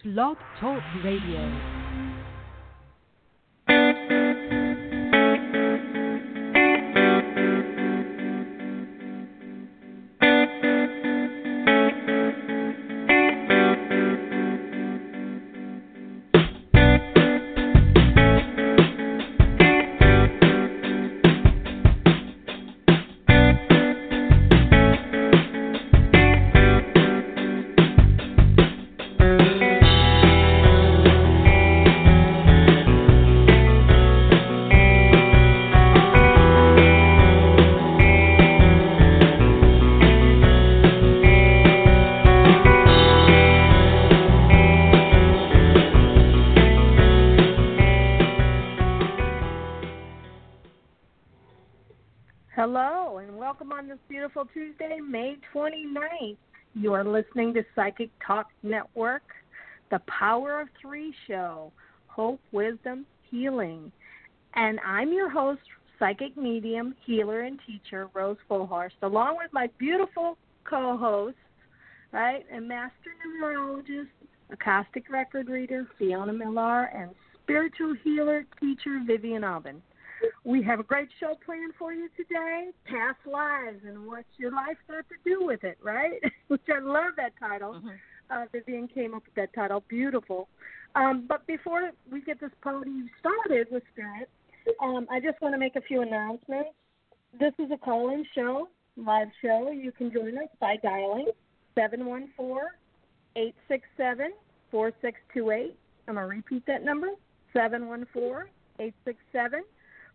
Blog Talk Radio. Hello, and welcome on this beautiful Tuesday, May 29th. You are listening to Psychic Talk Network, the Power of Three show, Hope, Wisdom, Healing. And I'm your host, psychic medium, healer, and teacher, Rose Fullhorst, along with my beautiful co-host, right, and master numerologist, Akashic record reader, Fiona Millar, and spiritual healer, teacher, Vivian Aubin. We have a great show planned for you today, Past Lives and What's Your Life Got to Do with It, right? Which I love that title. Vivian came up with that title. Beautiful. But before we get this party started with Spirit, I just want to make a few announcements. This is a call-in show, live show. You can join us by dialing 714-867-4628. I'm going to repeat that number, 714-867-4628.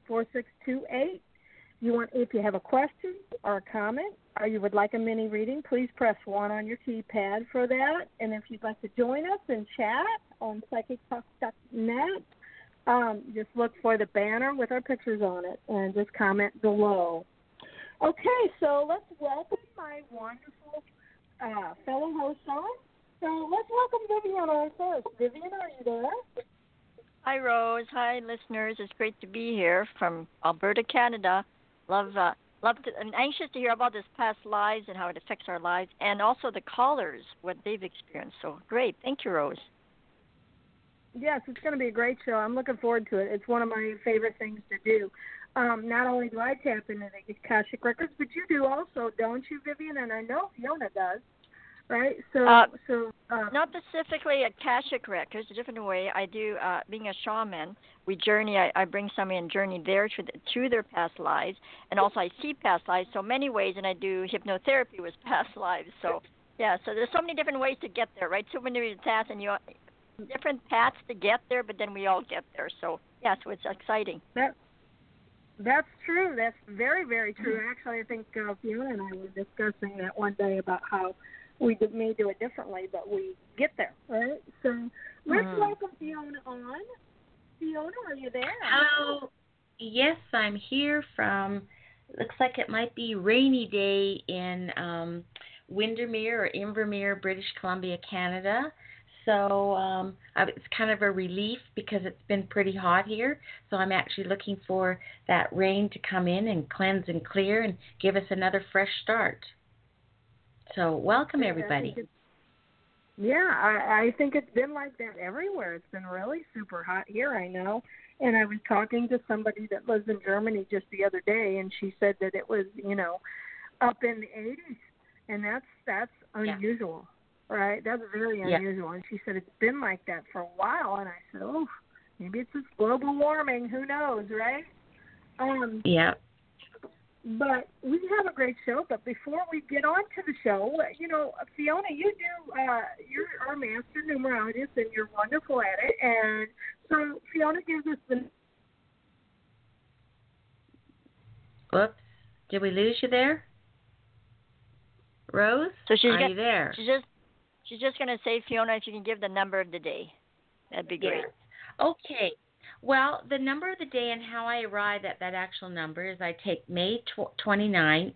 If you have a question or a comment, or you would like a mini reading, please press 1 on your keypad for that. And if you'd like to join us and chat on psychictalk.net, just look for the banner with our pictures on it and just comment below. Okay, so let's welcome my wonderful fellow hosts on. So let's welcome Vivian on first. Vivian, are you there? Hi, Rose. Hi, listeners. It's great to be here from Alberta, Canada. I'm anxious to hear about this past lives and how it affects our lives, and also the callers, what they've experienced. So great. Thank you, Rose. Yes, it's going to be a great show. I'm looking forward to it. It's one of my favorite things to do. Not only do I tap into the Akashic Records, but you do also, don't you, Vivian? And I know Fiona does. Right, not specifically Akashic Records. A different way. I do, being a shaman, we journey. I bring somebody and journey there through their past lives, and also I see past lives. So many ways, and I do hypnotherapy with past lives. So yeah, so there's so many different ways to get there, right? So many paths, and different paths to get there, but then we all get there. So yeah, so it's exciting. That's true. That's very, very true. Actually, I think Fiona and I were discussing that one day about how we may do it differently, but we get there, right? So let's welcome Fiona on. Fiona, are you there? Hello. Yes, I'm here from, looks like it might be rainy day in Windermere or Invermere, British Columbia, Canada. So it's kind of a relief because it's been pretty hot here. So I'm actually looking for that rain to come in and cleanse and clear and give us another fresh start. So welcome, everybody. I think it's been like that everywhere. It's been really super hot here, I know. And I was talking to somebody that lives in Germany just the other day, and she said that it was, up in the 80s. And that's unusual, right? That's very unusual. And she said it's been like that for a while. And I said, maybe it's just global warming. Who knows, right? But we have a great show. But before we get on to the show, Fiona, you're our master numerologist, and you're wonderful at it. And so Fiona gives us the... Whoops. Did we lose you there? Rose, are you there? She's just going to say, Fiona, if you can give the number of the day. That'd be great. Yes. Okay. Well, the number of the day and how I arrive at that actual number is I take May 29th,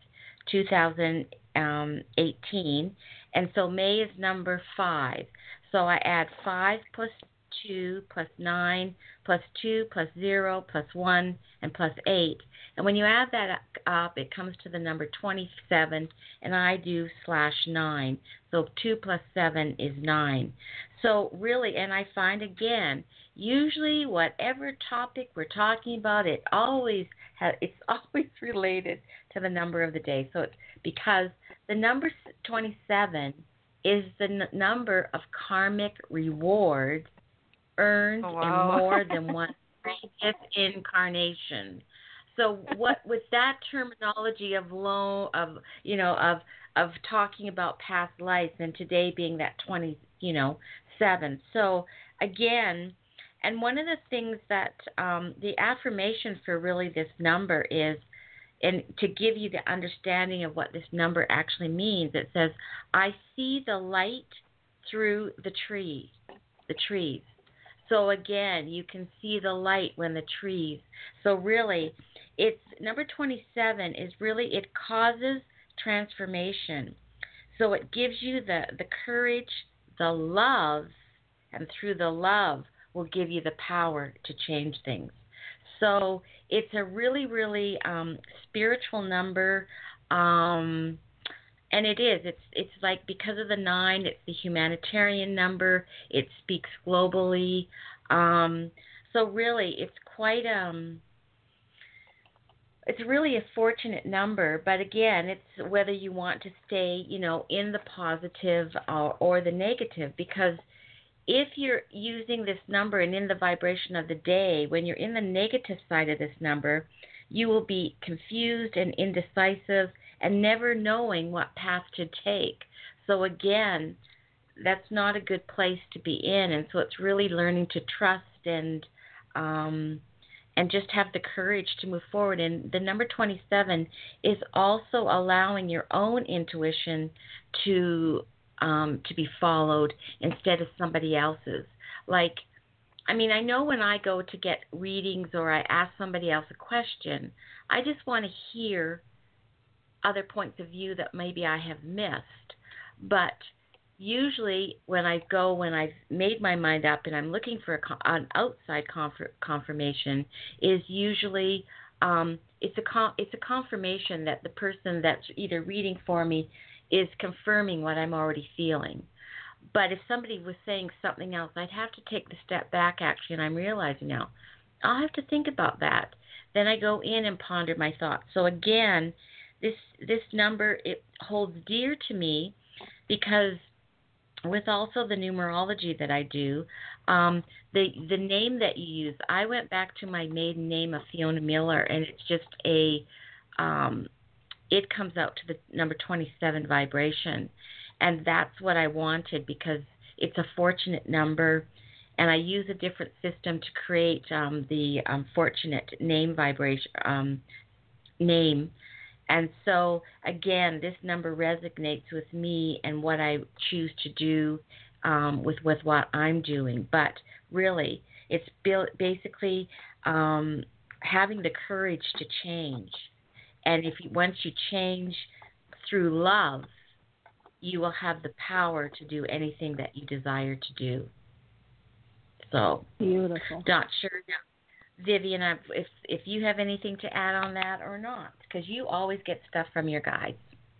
2018, and so May is number 5. So I add 5 plus 2 plus 9 plus 2 plus 0 plus 1 and plus 8, And when you add that up, it comes to the number 27, and I do /9. So 2 plus 7 is 9. So really, and I find again, usually whatever topic we're talking about, it's always related to the number of the day. So it's because the number 27 is the number of karmic reward earned in more than one previous incarnation. So what with that terminology of talking about past lives, and today being that 27. So again, and one of the things that the affirmation for really this number is, and to give you the understanding of what this number actually means, it says, I see the light through the trees. So again, you can see the light when the trees. So really, it's number 27 is really, it causes transformation. So it gives you the courage, the love, and through the love will give you the power to change things. So it's a really, really spiritual number, and it is. It's like, because of the 9, it's the humanitarian number. It speaks globally. So really, it's quite it's really a fortunate number. But again, it's whether you want to stay, in the positive or the negative, because if you're using this number and in the vibration of the day, when you're in the negative side of this number, you will be confused and indecisive and never knowing what path to take. So again, that's not a good place to be in. And so it's really learning to trust and just have the courage to move forward. And the number 27 is also allowing your own intuition to be followed instead of somebody else's. Like, I mean, I know when I go to get readings or I ask somebody else a question, I just want to hear other points of view that maybe I have missed. But usually when I've made my mind up and I'm looking for an outside confirmation, is usually it's a confirmation that the person that's either reading for me is confirming what I'm already feeling. But if somebody was saying something else, I'd have to take the step back, actually, and I'm realizing now, I'll have to think about that. Then I go in and ponder my thoughts. So again, this number, it holds dear to me because with also the numerology that I do, the name that you use, I went back to my maiden name of Fiona Miller, and it's just it comes out to the number 27 vibration. And that's what I wanted because it's a fortunate number. And I use a different system to create the fortunate name vibration name. And so, again, this number resonates with me and what I choose to do with what I'm doing. But really, it's basically having the courage to change. And once you change through love, you will have the power to do anything that you desire to do. So, beautiful. Not sure now, Vivian, if you have anything to add on that or not, because you always get stuff from your guides.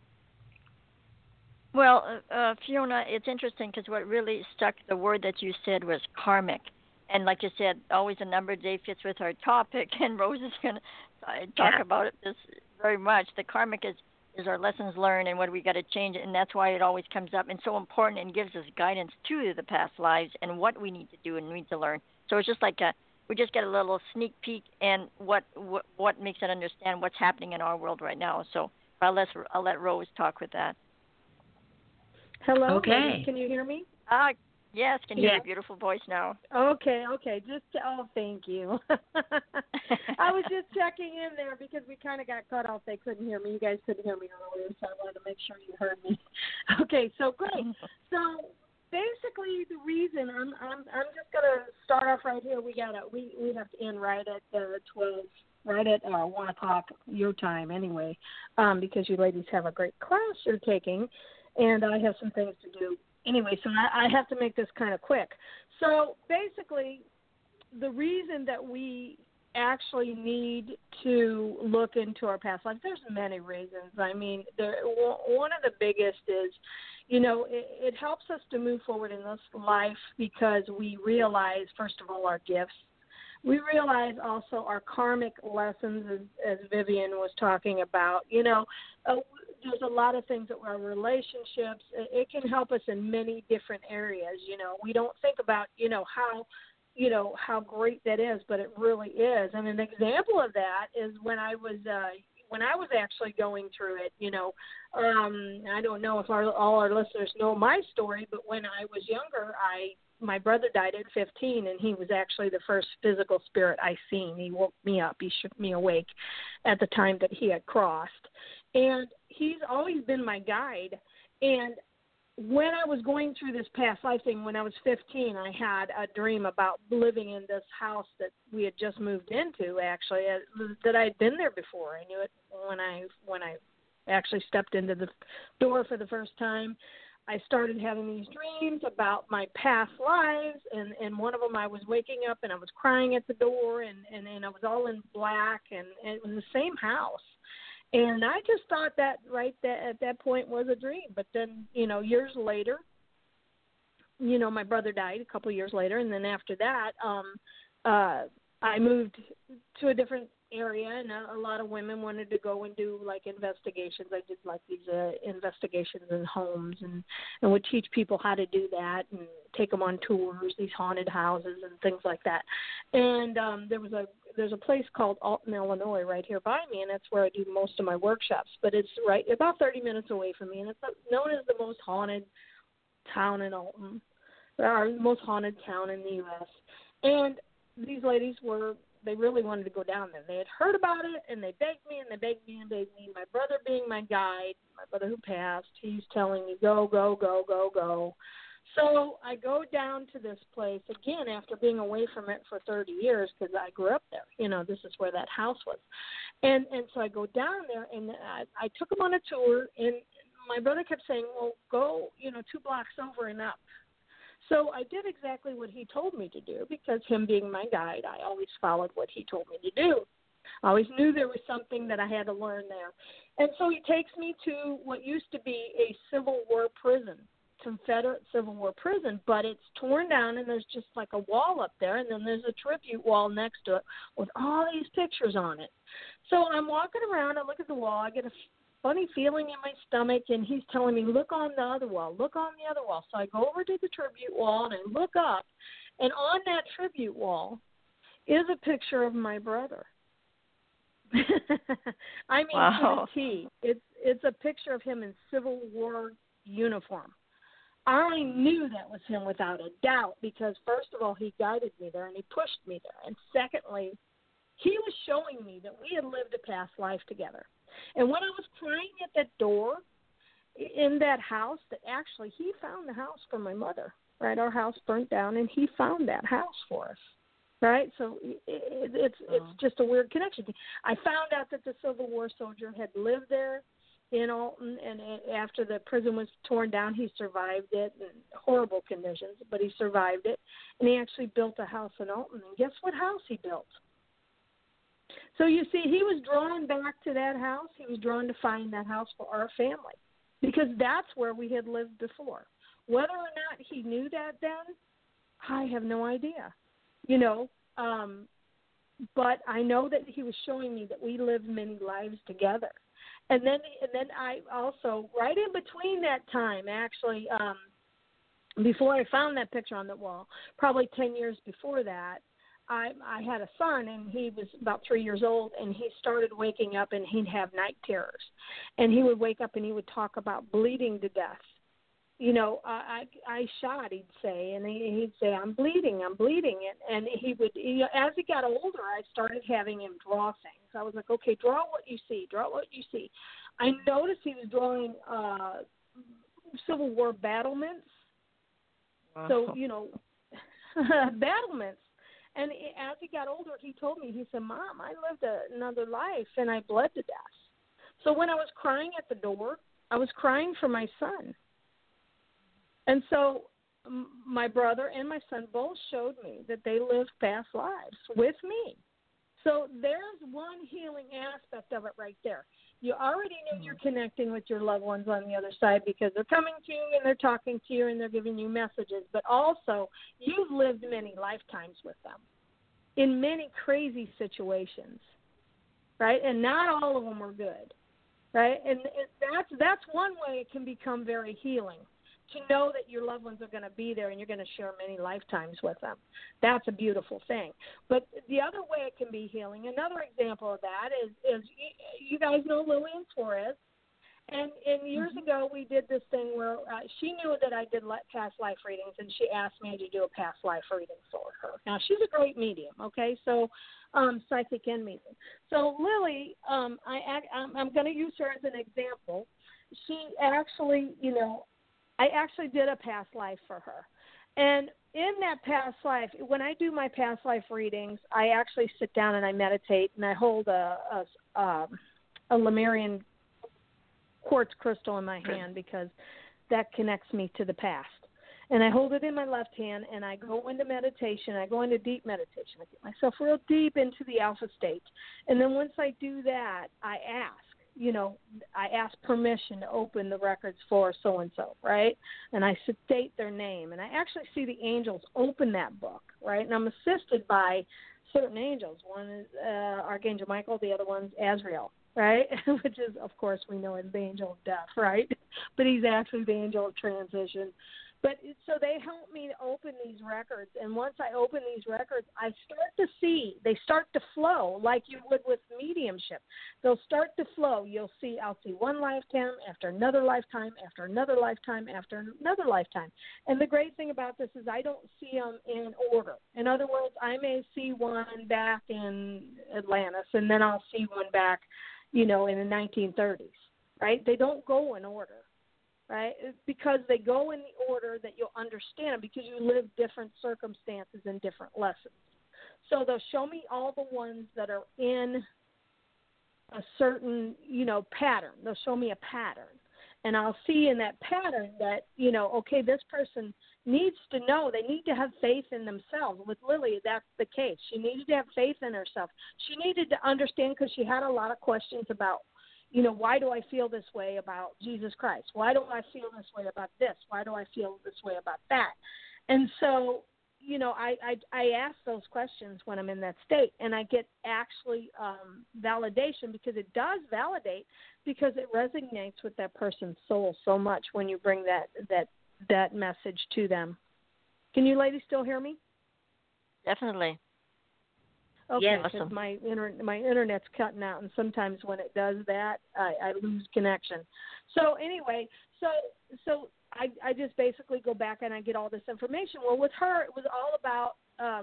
Well, Fiona, it's interesting because what really stuck, the word that you said was karmic. And like you said, always a number day fits with our topic, and Rose is going to talk about it this very much. The karmic is our lessons learned and what we got to change, and that's why it always comes up and so important and gives us guidance to the past lives and what we need to do and need to learn. So it's just like we just get a little sneak peek and what makes it understand what's happening in our world right now. So I'll let Rose talk with that. Hello, okay. Ladies, can you hear me? Yes, can hear your beautiful voice now. Okay. Thank you. I was just checking in there because we kind of got cut off. They couldn't hear me. You guys couldn't hear me earlier, so I wanted to make sure you heard me. Okay, so great. So basically, the reason I'm just gonna start off right here. We have to end right at 12. Right at 1 o'clock your time, anyway, because you ladies have a great class you're taking, and I have some things to do. Anyway, so I have to make this kind of quick. So basically, the reason that we actually need to look into our past lives? There's many reasons. I mean, one of the biggest is, it helps us to move forward in this life because we realize, first of all, our gifts. We realize also our karmic lessons, as Vivian was talking about. There's a lot of things that our relationships, it can help us in many different areas. We don't think about, how great that is, but it really is. And an example of that is when I was actually going through it, I don't know if all our listeners know my story, but when I was younger, my brother died at 15, and he was actually the first physical spirit I seen. He woke me up. He shook me awake at the time that he had crossed. And he's always been my guide. And when I was going through this past life thing, when I was 15, I had a dream about living in this house that we had just moved into, actually, that I had been there before. I knew it when I actually stepped into the door for the first time. I started having these dreams about my past lives, and one of them I was waking up and I was crying at the door, and I was all in black, and it was the same house. And I just thought that at that point was a dream. But then, years later, my brother died a couple of years later, and then after that, I moved to a different area, and a lot of women wanted to go and do like investigations. I did like these investigations in homes, and would teach people how to do that and take them on tours, these haunted houses and things like that. And there's a place called Alton, Illinois, right here by me, and that's where I do most of my workshops. But it's right about 30 minutes away from me, and it's known as the most haunted town in Alton, or most haunted town in the U.S. And these ladies they really wanted to go down there. They had heard about it, and they begged me, and they begged me, and begged me. My brother being my guide, my brother who passed, he's telling me, go, go, go, go, go. So I go down to this place, again, after being away from it for 30 years, because I grew up there. This is where that house was. And so I go down there, and I took him on a tour, and my brother kept saying, well, go, 2 blocks over and up. So I did exactly what he told me to do, because him being my guide, I always followed what he told me to do. I always knew there was something that I had to learn there. And so he takes me to what used to be a Civil War prison, Confederate Civil War prison, but it's torn down, and there's just like a wall up there, and then there's a tribute wall next to it with all these pictures on it. So I'm walking around, I look at the wall, I get a funny feeling in my stomach, and he's telling me, look on the other wall, look on the other wall. So I go over to the tribute wall, and I look up, and on that tribute wall is a picture of my brother. I mean, wow. to the T. It's a picture of him in Civil War uniform. I knew that was him without a doubt, because first of all, he guided me there, and he pushed me there. And secondly, he was showing me that we had lived a past life together. And when I was crying at that door in that house, that actually he found the house for my mother, right? Our house burnt down, and he found that house for us, right? So it's just a weird connection. I found out that the Civil War soldier had lived there in Alton, and after the prison was torn down, he survived it in horrible conditions, but he survived it, and he actually built a house in Alton. And guess what house he built? So you see, he was drawn back to that house. He was drawn to find that house for our family, because that's where we had lived before. Whether or not he knew that then, I have no idea, but I know that he was showing me that we lived many lives together. And then I also, right in between that time, actually, before I found that picture on the wall, probably 10 years before that, I had a son, and he was about 3 years old, and he started waking up, and he'd have night terrors. And he would wake up, and he would talk about bleeding to death. I shot, he'd say, and he'd say, I'm bleeding. And he would, as he got older, I started having him draw things. I was like, okay, draw what you see. I noticed he was drawing Civil War battlements. Wow. So, battlements. And as he got older, he told me, he said, Mom, I lived another life, and I bled to death. So when I was crying at the door, I was crying for my son. And so my brother and my son both showed me that they lived past lives with me. So there's one healing aspect of it right there. You already know you're connecting with your loved ones on the other side because they're coming to you and they're talking to you and they're giving you messages. But also, you've lived many lifetimes with them in many crazy situations, right? And not all of them were good, right? And that's one way it can become very healing, to know that your loved ones are going to be there and you're going to share many lifetimes with them. That's a beautiful thing. But the other way it can be healing, another example of that is you guys know Lillian Torres. And years ago we did this thing where she knew that I did past life readings, and she asked me to do a past life reading for her. Now, she's a great medium, okay, so psychic and medium. So Lily, I'm going to use her as an example. She actually, I actually did a past life for her. And in that past life, when I do my past life readings, I actually sit down and I meditate, and I hold a Lemurian quartz crystal in my hand because that connects me to the past. And I hold it in my left hand, and I go into meditation. I go into deep meditation. I get myself real deep into the alpha state. And then once I do that, I ask permission to open the records for so-and-so, right? And I state their name. And I actually see the angels open that book, right? And I'm assisted by certain angels. One is Archangel Michael. The other one's Azrael, right? Which is, of course, we know as the angel of death, right? But he's actually the angel of transition. But so they help me to open these records, and once I open these records, I start to see, they start to flow like you would with mediumship. They'll start to flow. I'll see one lifetime after another lifetime after another lifetime after another lifetime. And the great thing about this is I don't see them in order. In other words, I may see one back in Atlantis, and then I'll see one back, in the 1930s, right? They don't go in order. Right? Because they go in the order that you'll understand them, because you live different circumstances and different lessons. So they'll show me all the ones that are in a certain, pattern. They'll show me a pattern. And I'll see in that pattern that, okay, this person needs to know. They need to have faith in themselves. With Lily, that's the case. She needed to have faith in herself. She needed to understand, because she had a lot of questions about, why do I feel this way about Jesus Christ? Why do I feel this way about this? Why do I feel this way about that? And so, I ask those questions when I'm in that state, and I get actually validation, because it does validate, because it resonates with that person's soul so much when you bring that message to them. Can you ladies still hear me? Definitely. Okay, because awesome. my internet's cutting out, and sometimes when it does that, I lose connection. So anyway, so I just basically go back and I get all this information. Well, with her, it was all about.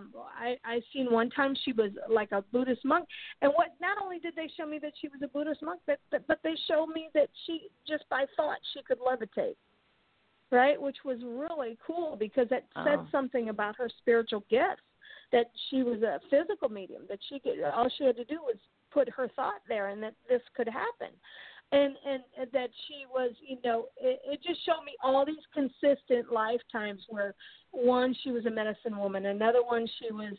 I seen one time she was like a Buddhist monk, and not only did they show me that she was a Buddhist monk, but they showed me that she, just by thought, she could levitate. Right, which was really cool, because it said something about her spiritual gifts. That she was a physical medium, that all she had to do was put her thought there, and that this could happen. And that she was, it just showed me all these consistent lifetimes where, one, she was a medicine woman, another one she was,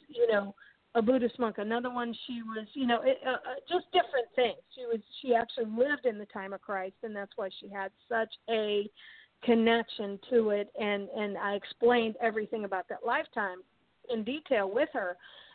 a Buddhist monk, another one she was, just different things. She actually lived in the time of Christ, and that's why she had such a connection to it. And I explained everything about that lifetime in detail with her,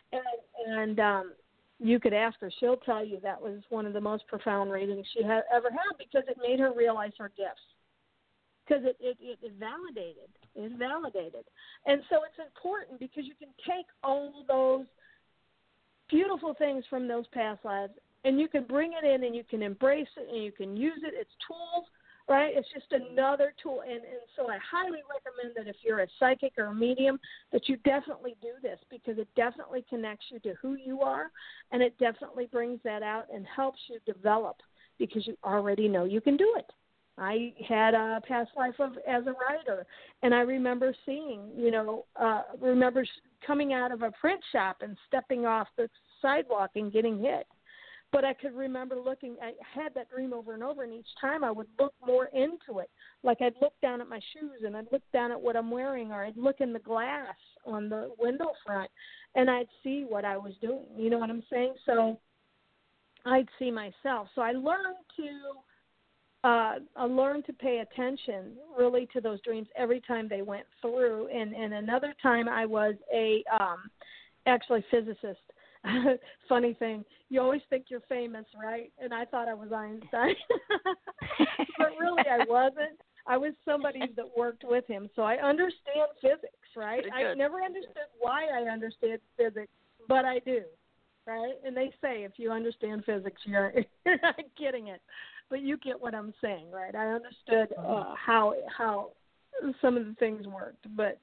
and you could ask her. She'll tell you that was one of the most profound readings she ever had, because it made her realize her gifts, because it validated. It's validated. And so it's important, because you can take all those beautiful things from those past lives, and you can bring it in, and you can embrace it, and you can use it. It's tools. Right? It's just another tool. And so I highly recommend that if you're a psychic or a medium, that you definitely do this, because it definitely connects you to who you are, and it definitely brings that out and helps you develop, because you already know you can do it. I had a past life as a writer, and I remember seeing, coming out of a print shop and stepping off the sidewalk and getting hit. But I could remember looking, I had that dream over and over, and each time I would look more into it. Like I'd look down at my shoes, and I'd look down at what I'm wearing, or I'd look in the glass on the window front, and I'd see what I was doing. You know what I'm saying? So I'd see myself. So I learned to pay attention really to those dreams every time they went through. And another time I was actually physicist. Funny thing, you always think you're famous, right? And I thought I was Einstein, but really I wasn't. I was somebody that worked with him, so I understand physics, right? I never understood why I understood physics, but I do, right? And they say if you understand physics, you're not getting it, but you get what I'm saying, right? I understood how some of the things worked, but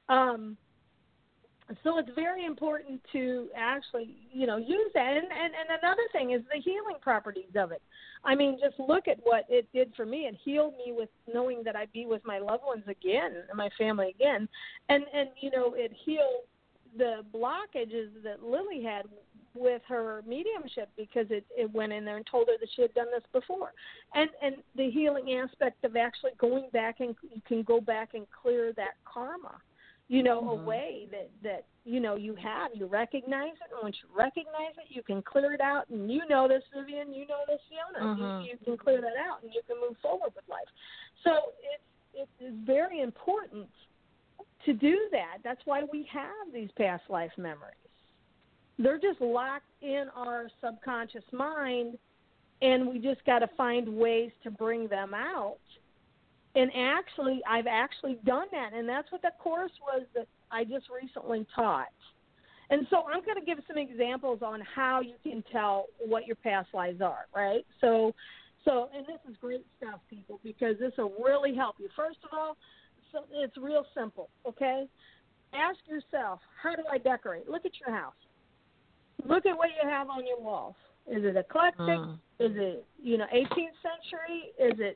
so it's very important to actually, use that. And another thing is the healing properties of it. I mean, just look at what it did for me. It healed me with knowing that I'd be with my loved ones again, and my family again. And it healed the blockages that Lily had with her mediumship, because it went in there and told her that she had done this before. And the healing aspect of actually going back, and you can go back and clear that karma. A way that you have, you recognize it, and once you recognize it, you can clear it out, and you know this, Vivian, you know this, Fiona, you can clear that out, and you can move forward with life. So it is very important to do that. That's why we have these past life memories. They're just locked in our subconscious mind, and we just got to find ways to bring them out. And actually, I've actually done that, and that's what the course was that I just recently taught. And so I'm going to give some examples on how you can tell what your past lives are, right? So, and this is great stuff, people, because this will really help you. First of all, it's real simple, okay? Ask yourself, how do I decorate? Look at your house. Look at what you have on your walls. Is it eclectic? Is it, 18th century? Is it,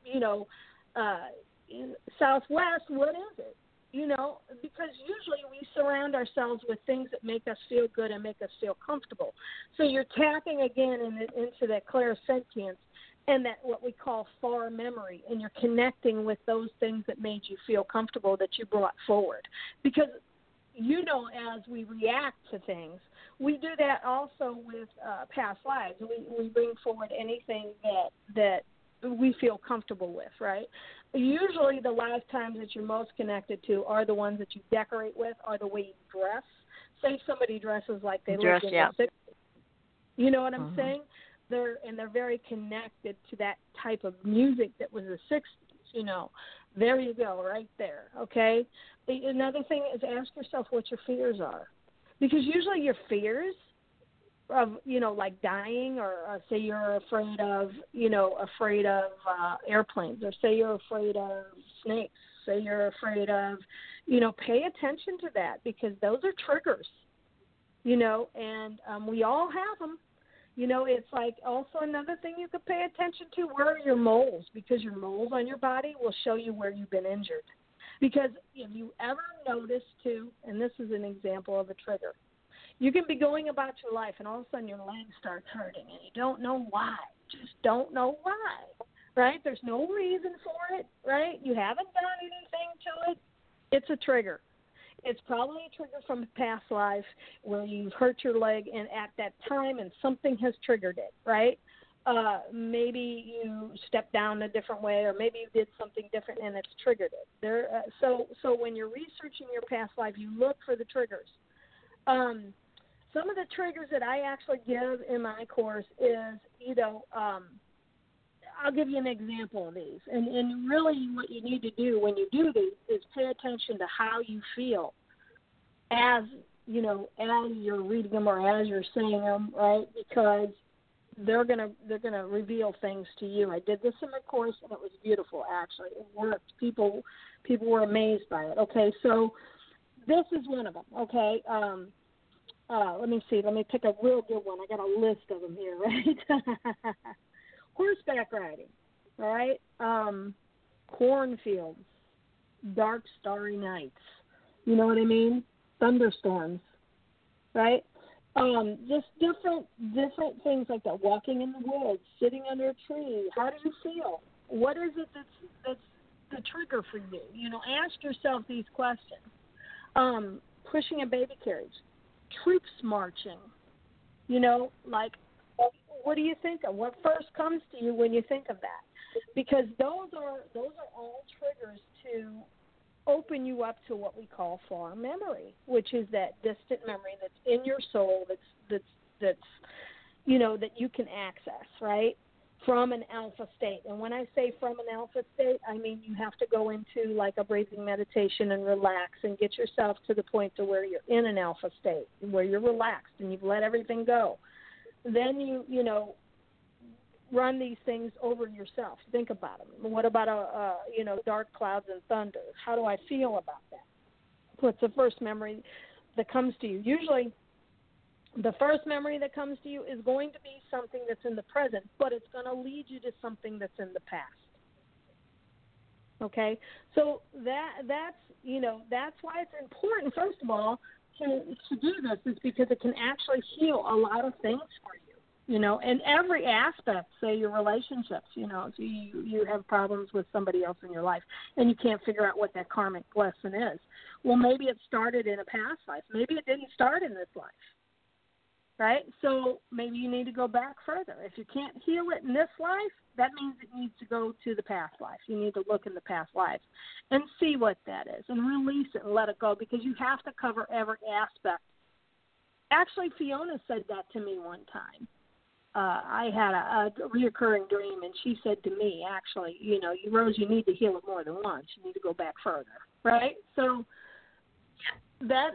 Southwest? What is it? Because usually we surround ourselves with things that make us feel good and make us feel comfortable. So you're tapping again into that clairsentience and that what we call far memory, and you're connecting with those things that made you feel comfortable that you brought forward. Because as we react to things, we do that also with past lives. We bring forward anything that we feel comfortable with, right? Usually the lifetimes that you're most connected to are the ones that you decorate with, are the way you dress. Say somebody dresses like they live in the 60s. You know what I'm saying? They're very connected to that type of music that was the 60s, There you go, right there, okay? Another thing is ask yourself what your fears are. Because usually your fears of, like dying, or say you're afraid of airplanes, or say you're afraid of snakes, say you're afraid of, pay attention to that, because those are triggers, and we all have them. It's like also another thing you could pay attention to, where are your moles? Because your moles on your body will show you where you've been injured. Because if you ever notice too, and this is an example of a trigger, you can be going about your life and all of a sudden your leg starts hurting and you don't know why. Just don't know why, right? There's no reason for it, right? You haven't done anything to it. It's a trigger. It's probably a trigger from a past life where you've hurt your leg and at that time and something has triggered it, right? Maybe you stepped down a different way, or maybe you did something different and it's triggered it. So when you're researching your past life, you look for the triggers. Some of the triggers that I actually give in my course is, I'll give you an example of these. And really what you need to do when you do these is pay attention to how you feel as you're reading them or as you're saying them, right? Because they're gonna reveal things to you. I did this in my course and it was beautiful, actually. It worked. People were amazed by it. Okay, so this is one of them, okay? Let me see. Let me pick a real good one. I got a list of them here, right? Horseback riding, all right? Cornfields, dark, starry nights. You know what I mean? Thunderstorms, right? Just different things like that. Walking in the woods, sitting under a tree. How do you feel? What is it that's the trigger for you? You know, ask yourself these questions. Pushing a baby carriage, troops marching. You know, like, what do you think of? What first comes to you when you think of that? Because those are all triggers to open you up to what we call far memory, which is that distant memory that's in your soul, that's you know, that you can access, right, from an alpha state. And when I say from an alpha state, I mean you have to go into like a breathing meditation and relax and get yourself to the point to where you're in an alpha state, where you're relaxed and you've let everything go. Then you know, run these things over yourself. Think about them. What about dark clouds and thunder? How do I feel about that? What's the first memory that comes to you? Usually, the first memory that comes to you is going to be something that's in the present, but it's going to lead you to something that's in the past. Okay, so that's why it's important. First of all, to do this is because it can actually heal a lot of things for you. You know, in every aspect, say your relationships, you know, so you have problems with somebody else in your life and you can't figure out what that karmic lesson is. Well, maybe it started in a past life. Maybe it didn't start in this life, right? So maybe you need to go back further. If you can't heal it in this life, that means it needs to go to the past life. You need to look in the past lives and see what that is and release it and let it go, because you have to cover every aspect. Actually, Fiona said that to me one time. I had a reoccurring dream, and she said to me, actually, you know, Rose, you need to heal it more than once. You need to go back further, right? So that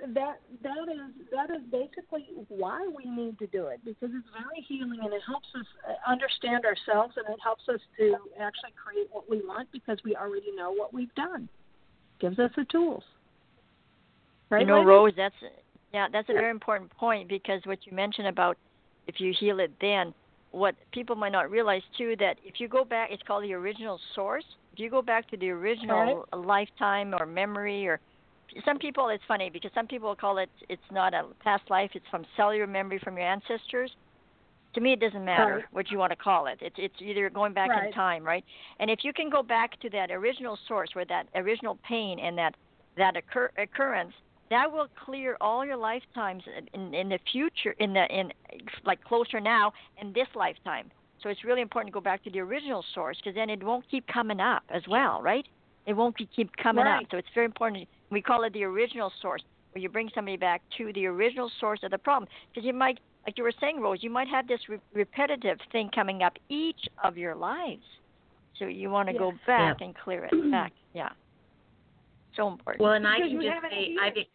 is basically why we need to do it, because it's very healing, and it helps us understand ourselves, and it helps us to actually create what we want, because we already know what we've done. Gives us the tools. Right, you know, ladies? Rose, that's a very important point, because what you mentioned about if you heal it then, what people might not realize too, that if you go back, it's called the original source. If you go back to the original lifetime or memory, or some people, it's funny because some people call it, it's not a past life, it's from cellular memory from your ancestors. To me, it doesn't matter what you want to call it. It's either going back in time, right? And if you can go back to that original source where that original pain and that occurrence, that will clear all your lifetimes in the future, in like closer now in this lifetime. So it's really important to go back to the original source, because then it won't keep coming up as well, right? It won't keep coming up. So it's very important. We call it the original source, where you bring somebody back to the original source of the problem. Because you might, like you were saying, Rose, you might have this repetitive thing coming up each of your lives. So you want to go back and clear it back. Yeah. So important. Well, and I can just say,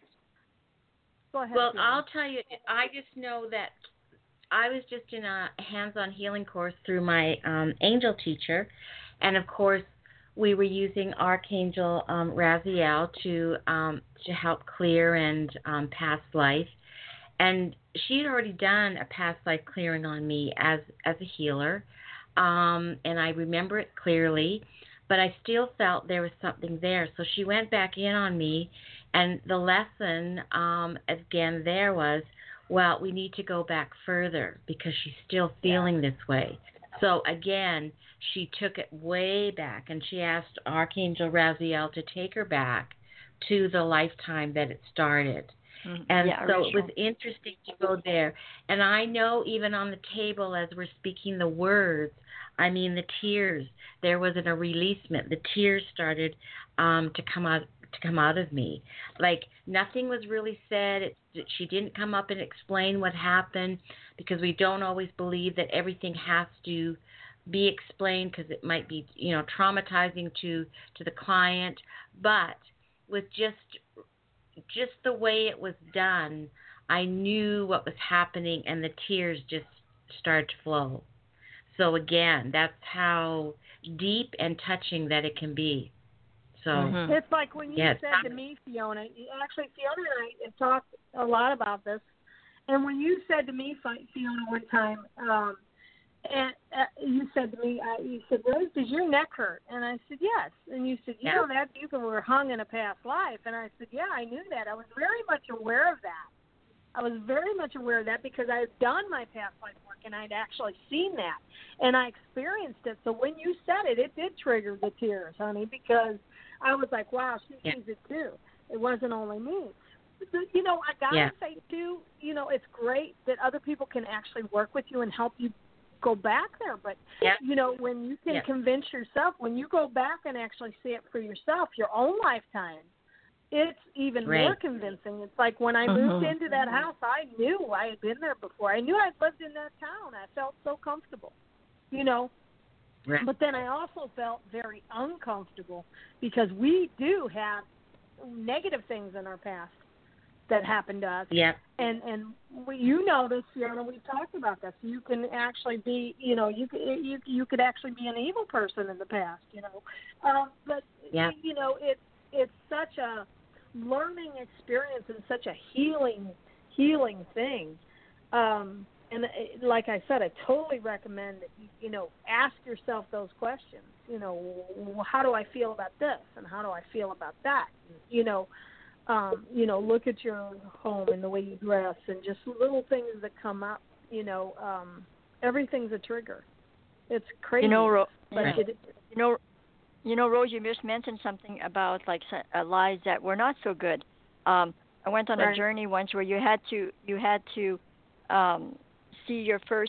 Go ahead, well, Fiona. I'll tell you, I just know that I was just in a hands-on healing course through my angel teacher, and of course, we were using Archangel Raziel to help clear and past life, and she had already done a past life clearing on me as a healer, and I remember it clearly, but I still felt there was something there, so she went back in on me. And the lesson, again, there was, well, we need to go back further because she's still feeling this way. So, again, she took it way back, and she asked Archangel Raziel to take her back to the lifetime that it started. And so it was interesting to go there. And I know even on the table as we're speaking the words, I mean the tears, there wasn't a releasement. The tears started to come out of me. Like nothing was really said. She didn't come up and explain what happened, because we don't always believe that everything has to be explained, because it might be, traumatizing to the client. But with just the way it was done, I knew what was happening, and the tears just started to flow. So again, that's how deep and touching that it can be. So it's like when you said to me, Fiona, actually Fiona and I have talked a lot about this, and when you said to me, Fiona, one time, and you said to me, you said, Rose, does your neck hurt? And I said, yes. And you said, you know that you were hung in a past life. And I said, yeah, I knew that. I was very much aware of that. I was very much aware of that because I had done my past life work and I'd actually seen that and I experienced it. So when you said it, it did trigger the tears, honey, because I was like, wow, she sees it too. It wasn't only me. You know, I got to say, too, you know, it's great that other people can actually work with you and help you go back there. But, you know, when you can convince yourself, when you go back and actually see it for yourself, your own lifetime, it's even more convincing. It's like when I moved into that house, I knew I had been there before. I knew I'd lived in that town. I felt so comfortable, you know. But then I also felt very uncomfortable because we do have negative things in our past that happened to us. And you know this, Fiona, we've talked about this. You can actually be, you know, you could actually be an evil person in the past, you know. But, you know, it's such a learning experience and such a healing thing. And like I said, I totally recommend that you know, ask yourself those questions. You know, how do I feel about this, and how do I feel about that? You know, look at your home and the way you dress, and just little things that come up. You know, everything's a trigger. It's crazy. You know, Rose, you just mentioned something about like lives that were not so good. I went on a journey once where you had to see your first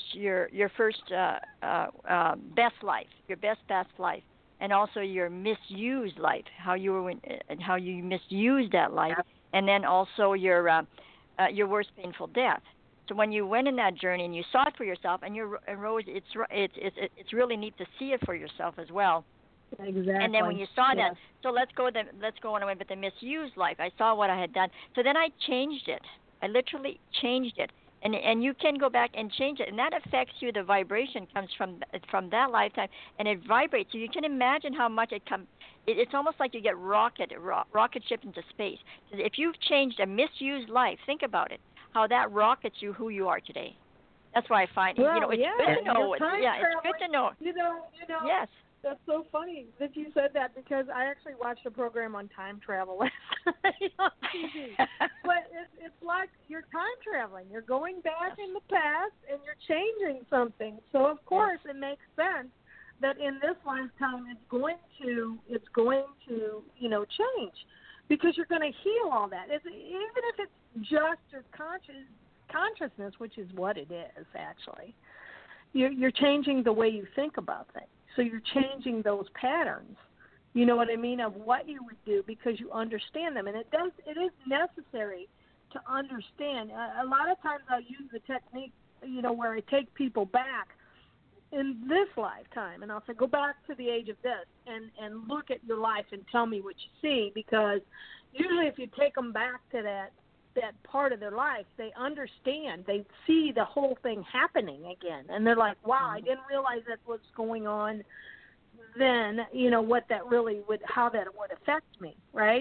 best life, your best past life, and also your misused life, how you misused that life, and then also your worst painful death. So when you went in that journey and you saw it for yourself, and Rose, it's really neat to see it for yourself as well. Exactly. And then when you saw that, so let's go on away with the misused life. I saw what I had done, so then I changed it. I literally changed it. And you can go back and change it, and that affects you. The vibration comes from that lifetime, and it vibrates. So you can imagine how much it comes. It's almost like you get rocket shipped into space. So if you've changed a misused life, think about it. How that rockets you who you are today. That's why I find it's good to know. It's good to know. You know. Yes. That's so funny that you said that because I actually watched a program on time travel last night on TV. But it's like you're time traveling. You're going back in the past and you're changing something. So of course it makes sense that in this lifetime it's going to you know, change because you're going to heal all that. Even if it's just your consciousness, which is what it is actually. You're changing the way you think about things. So you're changing those patterns, you know what I mean, of what you would do because you understand them. And it is necessary to understand. A lot of times I use the technique, you know, where I take people back in this lifetime. And I'll say, go back to the age of this and look at your life and tell me what you see. Because usually if you take them back to that part of their life, they understand, they see the whole thing happening again, and they're like, wow, I didn't realize that was going on then, you know, how that would affect me, right?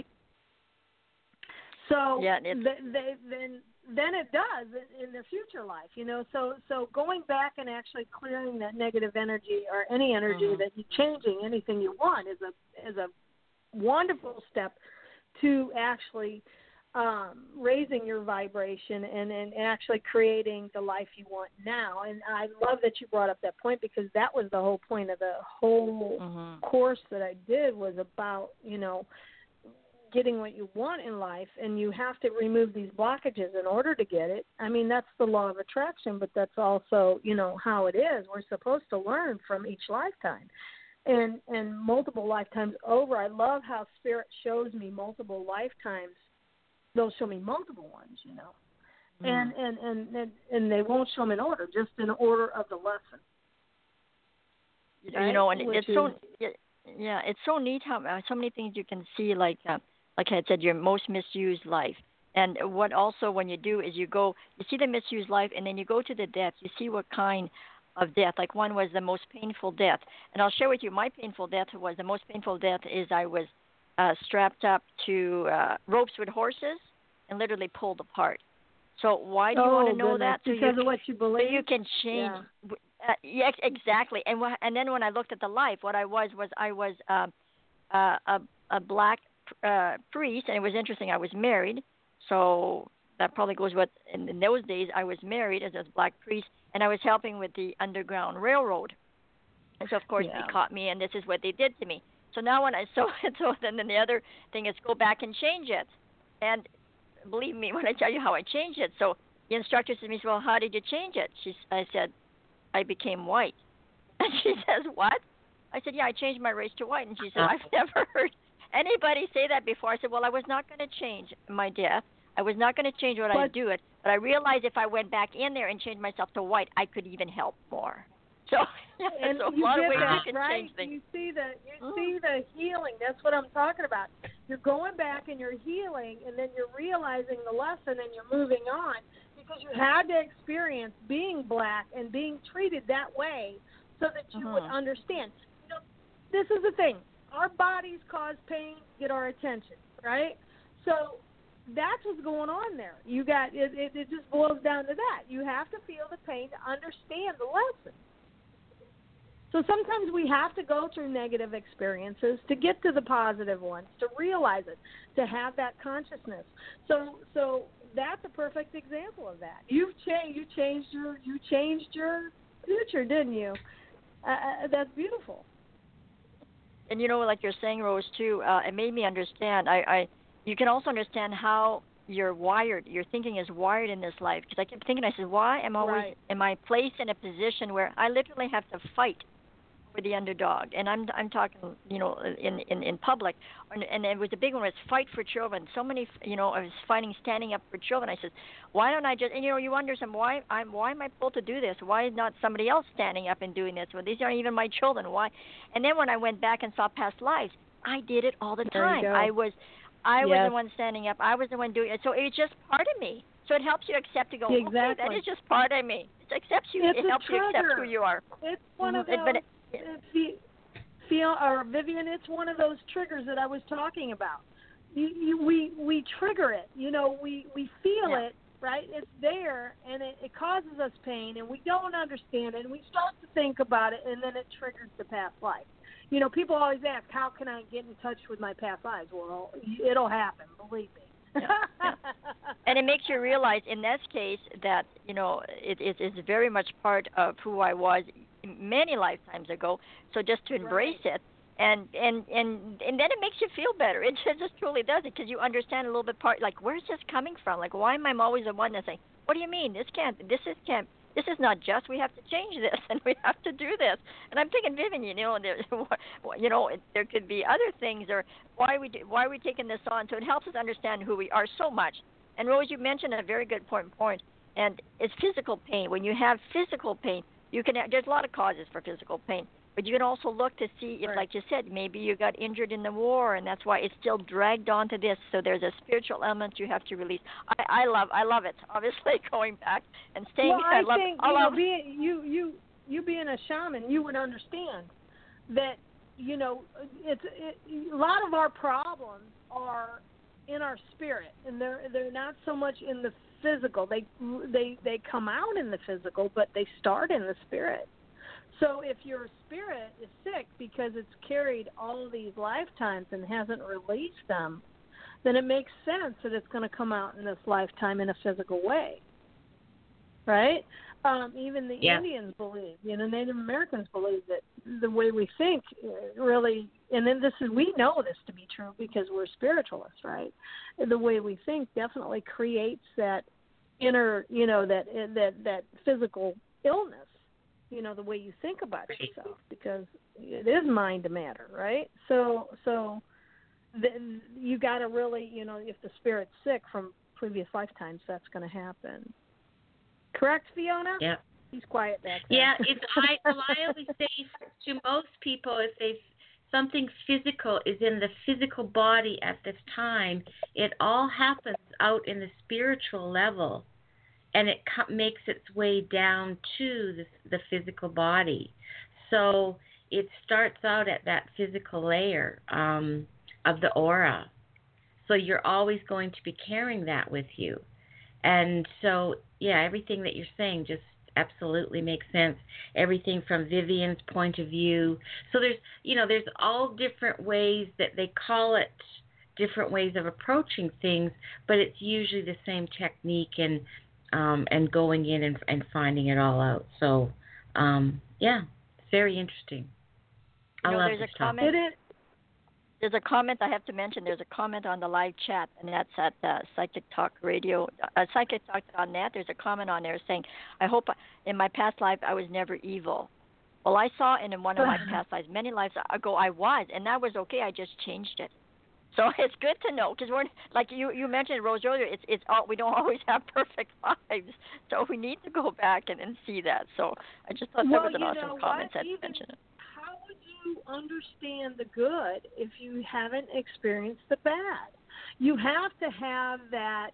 So then it does in the future life, you know, so going back and actually clearing that negative energy or any energy that you're changing anything you want is a wonderful step to actually raising your vibration and actually creating the life you want now. And I love that you brought up that point because that was the whole point of the whole course that I did was about, you know, getting what you want in life, and you have to remove these blockages in order to get it. I mean, that's the law of attraction, but that's also, you know, how it is. We're supposed to learn from each lifetime. And multiple lifetimes over, I love how Spirit shows me multiple lifetimes. They'll show me multiple ones, you know, and they won't show them in order, just in order of the lesson. You know, and it's so neat how so many things you can see, like I had said, your most misused life. And what also when you do is you see the misused life, and then you go to the death. You see what kind of death. Like one was the most painful death, and I'll share with you my painful death was the most painful death is I was strapped up to ropes with horses and literally pulled apart. So why do you want to know that? Because of what you believe. So you can change. Yes, exactly. And then when I looked at the life, what I was a black priest, and it was interesting. I was married, so that probably goes with, in those days, I was married as a black priest, and I was helping with the Underground Railroad. And so, of course, they caught me, and this is what they did to me. So now when then the other thing is go back and change it. And believe me when I tell you how I changed it. So the instructor said to me, well, how did you change it? I said, I became white. And she says, what? I said, yeah, I changed my race to white. And she said, I've never heard anybody say that before. I said, well, I was not going to change my death. I was not going to change what I do it. But I realized if I went back in there and changed myself to white, I could even help more. So, and so a you lot of get ways that, you can right? change things. You see the healing. That's what I'm talking about. You're going back and you're healing, and then you're realizing the lesson, and you're moving on because you had to experience being black and being treated that way so that you would understand. You know, this is the thing. Our bodies cause pain, get our attention, right? So that's what's going on there. You got it just boils down to that. You have to feel the pain to understand the lesson. So sometimes we have to go through negative experiences to get to the positive ones, to realize it, to have that consciousness. So that's a perfect example of that. You changed your future, didn't you? That's beautiful. And you know, like you're saying, Rose, too, it made me understand. You can also understand how you're wired. Your thinking is wired in this life. Because I kept thinking, I said, why am I placed in a position where I literally have to fight for the underdog? And I'm talking, you know, in public, and it was a big one. Was fight for children. So many, you know, I was fighting, standing up for children. I said, why don't I just? And you know, you wonder, why am I pulled to do this? Why is not somebody else standing up and doing this? Well, these aren't even my children. Why? And then when I went back and saw past lives, I did it all the time. I was the one standing up. I was the one doing it. So it's just part of me. So it helps you accept to go, okay, that is just part of me. It accepts you. It helps you accept who you are. It's one of those. Vivian, it's one of those triggers that I was talking about. We trigger it. You know, we feel it, right? It's there, and it causes us pain, and we don't understand it, and we start to think about it, and then it triggers the past life. You know, people always ask, how can I get in touch with my past lives? Well, it'll happen, believe me. And it makes you realize in this case that, you know, it is very much part of who I was many lifetimes ago. So just to embrace it, and then it makes you feel better. It just truly does it, because you understand a little bit like, where's this coming from? Like, why am I always the one that's saying, what do you mean? This is not just. We have to change this, and we have to do this. And I'm thinking, Vivian, there could be other things, or why are we taking this on? So it helps us understand who we are so much. And Rose, you mentioned a very good point, and it's physical pain. When you have physical pain, there's a lot of causes for physical pain, but you can also look to see if, like you said, maybe you got injured in the war, and that's why it's still dragged onto this. So there's a spiritual element you have to release. I love it. Obviously, going back and staying. Well, I love you being a shaman, you would understand that, you know, a lot of our problems are in our spirit, and they're not so much in the physical. They come out in the physical, but they start in the spirit. So if your spirit is sick because it's carried all these lifetimes and hasn't released them, then it makes sense that it's going to come out in this lifetime in a physical way, right? Even the Indians believe, you know, Native Americans believe that the way we think really, and then we know this to be true because we're spiritualists, right? The way we think definitely creates that inner, you know, that physical illness, you know, the way you think about yourself, because it is mind to matter, right? So then you got to really, you know, if the spirit's sick from previous lifetimes, that's going to happen. Correct, Fiona? Yeah. He's quiet back there. Yeah, I always say to most people, if something physical is in the physical body at this time, it all happens out in the spiritual level, and it makes its way down to the physical body. So it starts out at that physical layer of the aura. So you're always going to be carrying that with you. And so, yeah, everything that you're saying just absolutely makes sense. Everything from Vivian's point of view. So there's all different ways that they call it different ways of approaching things, but it's usually the same technique and going in and finding it all out. So, yeah, it's very interesting. I love there's this a topic. comment. There's a comment I have to mention. There's a comment on the live chat, and that's at Psychic Talk Radio, psychictalk.net. There's a comment on there saying, I hope in my past life I was never evil. Well, I saw in one of my past lives, many lives ago, I was, and that was okay. I just changed it. So it's good to know, because we're like you mentioned, Rose, earlier. It's we don't always have perfect lives, so we need to go back and see that. So I just thought that was an awesome comment to mention it. How would you understand the good if you haven't experienced the bad? You have to have that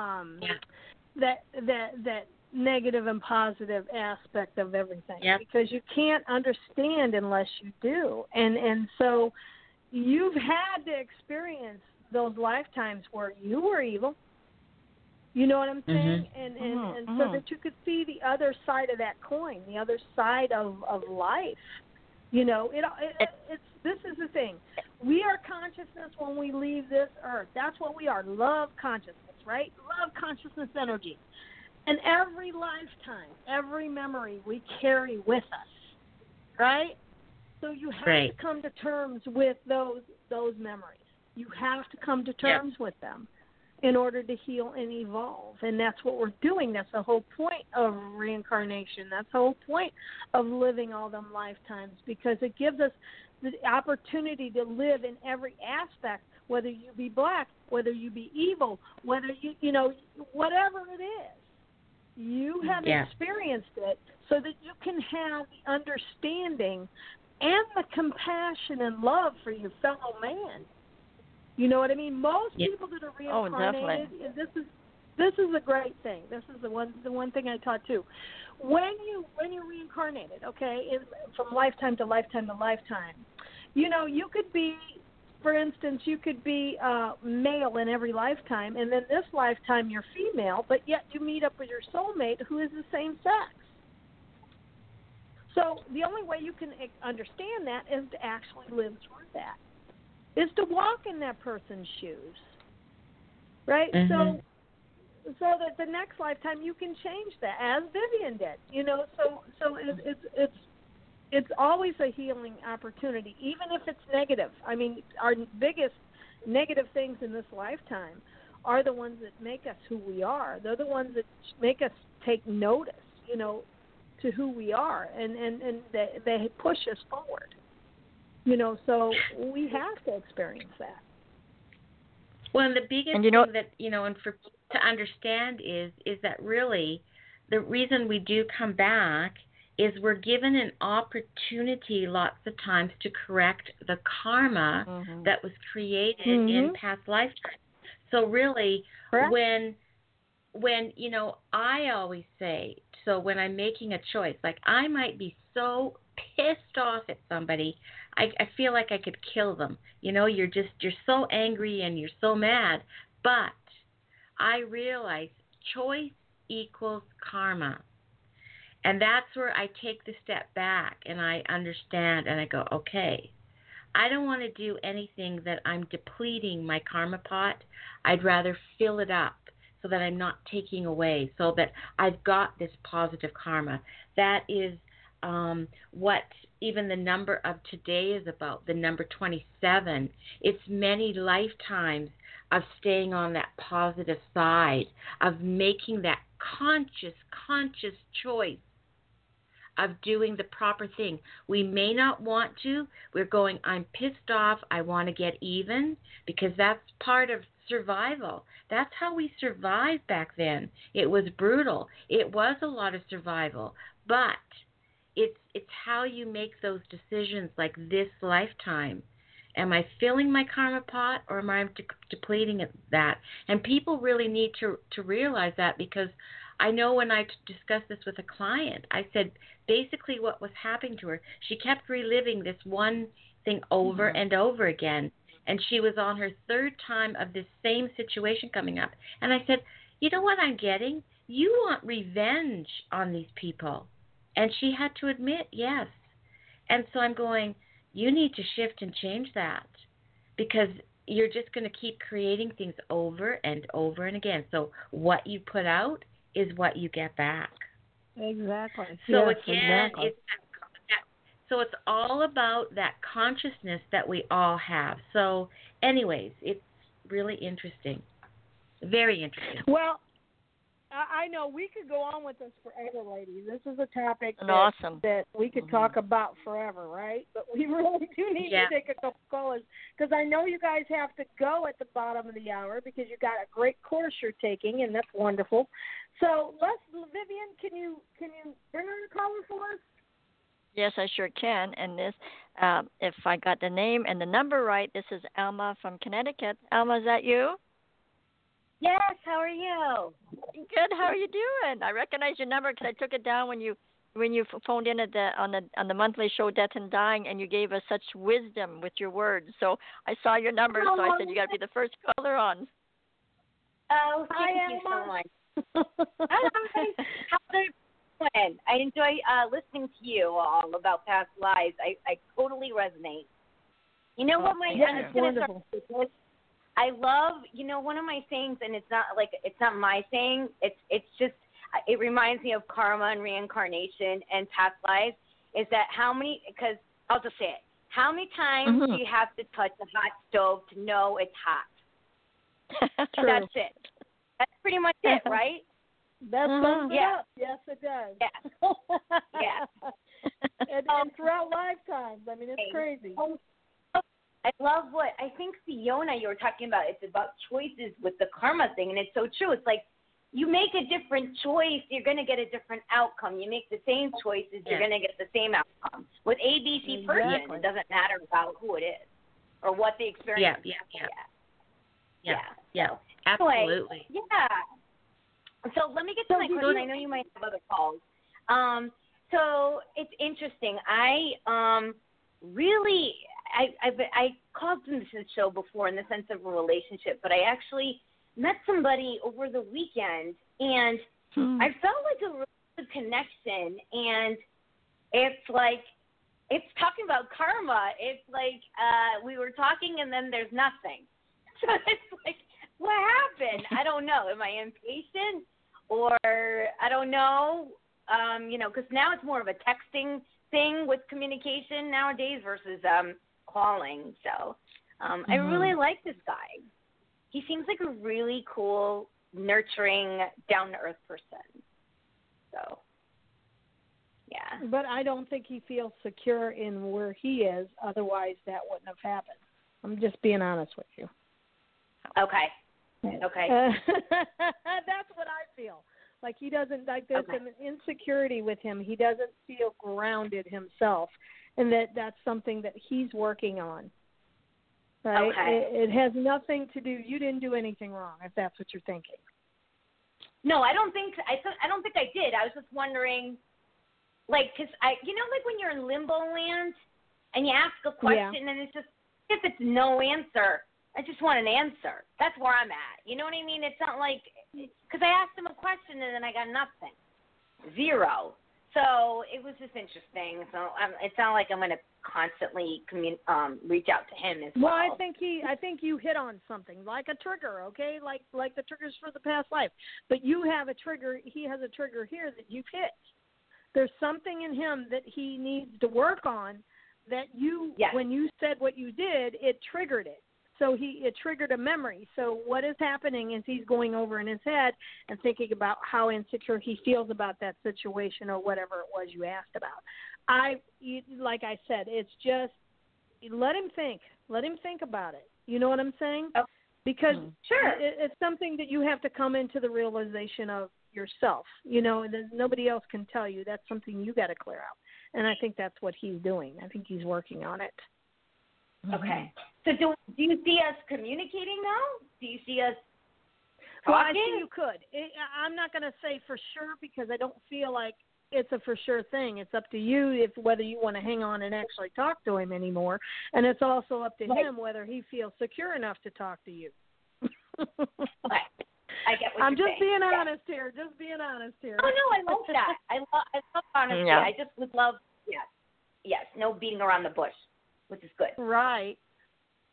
that negative and positive aspect of everything, because you can't understand unless you do. And so you've had to experience those lifetimes where you were evil. You know what I'm saying? And so that you could see the other side of that coin, the other side of life. You know, it's this is the thing. We are consciousness when we leave this earth. That's what we are. Love consciousness, right? Love consciousness energy. And every lifetime, every memory we carry with us, right? So you have to come to terms with those memories. You have to come to terms with them in order to heal and evolve. And that's what we're doing. That's the whole point of reincarnation. That's the whole point of living all them lifetimes, because it gives us the opportunity to live in every aspect, whether you be black, whether you be evil, whether you know, whatever it is. You have experienced it so that you can have the understanding and the compassion and love for your fellow man. You know what I mean? Most people that are reincarnated, this is a great thing. This is the one thing I taught too. When you're reincarnated, okay, from lifetime to lifetime to lifetime, you know, you could be, for instance, you could be male in every lifetime, and then this lifetime you're female, but yet you meet up with your soulmate who is the same sex. So the only way you can understand that is to actually live through that, is to walk in that person's shoes, right? So that the next lifetime you can change that, as Vivian did, you know. So it's always a healing opportunity, even if it's negative. I mean, our biggest negative things in this lifetime are the ones that make us who we are. They're the ones that make us take notice, you know, to who we are, and they push us forward. You know, so we have to experience that. Well, and the biggest thing that, you know, and for to understand is that really the reason we do come back is we're given an opportunity lots of times to correct the karma that was created in past lifetimes. So really, when you know, I always say, so when I'm making a choice, like I might be so pissed off at somebody, I feel like I could kill them. You know, you're so angry and you're so mad. But I realize choice equals karma. And that's where I take the step back and I understand and I go, okay, I don't want to do anything that I'm depleting my karma pot. I'd rather fill it up so that I'm not taking away, so that I've got this positive karma. That is what even the number of today is about, the number 27. It's many lifetimes of staying on that positive side, of making that conscious choice of doing the proper thing. We may not want to. We're going, I'm pissed off, I want to get even, because that's part of survival. That's how we survived back then. It was brutal. It was a lot of survival. But it's how you make those decisions, like this lifetime. Am I filling my karma pot, or am I depleting that? And people really need to realize that, because I know when I discussed this with a client, I said basically what was happening to her, she kept reliving this one thing over and over again. And she was on her third time of this same situation coming up. And I said, you know what I'm getting? You want revenge on these people. And she had to admit, yes. And so I'm going, you need to shift and change that. Because you're just going to keep creating things over and over and again. So what you put out is what you get back. Exactly. So yes, again, exactly. so it's all about that consciousness that we all have. So anyways, it's really interesting. Very interesting. Well, I know we could go on with this forever, ladies. This is a topic that we could talk about forever, right? But we really do need to take a couple callers because I know you guys have to go at the bottom of the hour because you got a great course you're taking, and that's wonderful. So, Vivian, can you bring on a caller for us? Yes, I sure can. And this, if I got the name and the number right, this is Alma from Connecticut. Alma, is that you? Yes, how are you? Good. How are you doing? I recognize your number because I took it down when you phoned in at on the monthly show Death and Dying, and you gave us such wisdom with your words. So I saw your number, so I said you got to be the first caller on. Oh, thank you so much. How's it going? I enjoy listening to you all about past lives. I totally resonate. You know what it's wonderful. I love, one of my sayings, and it's not my saying. It's just, it reminds me of karma and reincarnation and past lives. Is that because I'll just say it. How many times do you have to touch a hot stove to know it's hot? True. That's it. That's pretty much it, right? That sums it up. Yes, it does. Yeah. Yeah. and throughout lifetimes. I mean, it's crazy. I love what I think, Fiona, you were talking about. It's about choices with the karma thing, and it's so true. It's like you make a different choice, you're going to get a different outcome. You make the same choices, you're going to get the same outcome. With ABC person, it doesn't matter about who it is or what the experience is. Yeah. Absolutely. Yeah. So let me get to my question. I know you might have other calls. So it's interesting. I really. I called this show before in the sense of a relationship, but I actually met somebody over the weekend, and I felt like a really good connection. And it's talking about karma. It's like we were talking, and then there's nothing. So it's like, what happened? I don't know. Am I impatient, or I don't know? Because now it's more of a texting thing with communication nowadays versus calling. So I really like this guy. He seems like a really cool, nurturing, down-to-earth person. So, yeah. But I don't think he feels secure in where he is. Otherwise, that wouldn't have happened. I'm just being honest with you. Okay. That's what I feel. Like he doesn't, there's an insecurity with him. He doesn't feel grounded himself. And that's something that he's working on. Right? Okay. It has nothing to do. You didn't do anything wrong, if that's what you're thinking. No, I don't think. I don't think I did. I was just wondering, because like when you're in limbo land and you ask a question and it's just if it's no answer, I just want an answer. That's where I'm at. You know what I mean? It's not like because I asked him a question and then I got nothing, zero. So it was just interesting. So it's not like I'm going to constantly reach out to him as well. Well, I think you hit on something like a trigger, okay? Like the triggers for the past life. But you have a trigger. He has a trigger here that you've hit. There's something in him that he needs to work on. That when you said what you did, it triggered it. So it triggered a memory. So what is happening is he's going over in his head and thinking about how insecure he feels about that situation or whatever it was you asked about. Like I said, it's just let him think. Let him think about it. You know what I'm saying? Oh. Because it's something that you have to come into the realization of yourself. And nobody else can tell you. That's something you got to clear out. And I think that's what he's doing. I think he's working on it. Okay. So do you see us communicating now? Do you see us talking? Well, I think you could. I'm not going to say for sure because I don't feel like it's a for sure thing. It's up to you whether you want to hang on and actually talk to him anymore. And it's also up to him whether he feels secure enough to talk to you. Okay. I get what I'm you're just saying. being honest here. Just being honest here. Oh, no, I love that. I love honesty. Yeah. I just would love, yes, no beating around the bush, which is good. Right.